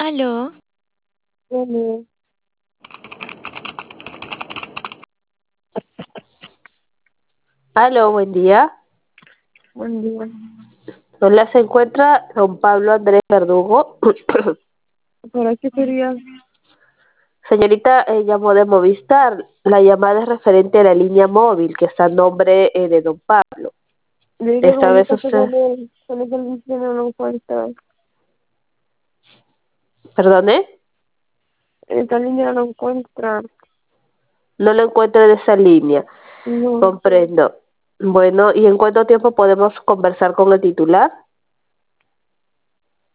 Aló, Bueno, Aló, buen día. buen día. Hola, se encuentra don Pablo Andrés Verdugo. ¿Para qué sería? Señorita, llamó de Movistar. La llamada es referente a la línea móvil que está a nombre de don Pablo. Dile que Esta me vez pasa usted, con el servicio no lo encuentra. perdone, Esta línea no lo encuentra. no lo encuentro en esa línea. No, Comprendo. Bueno, ¿y en cuánto tiempo podemos conversar con el titular?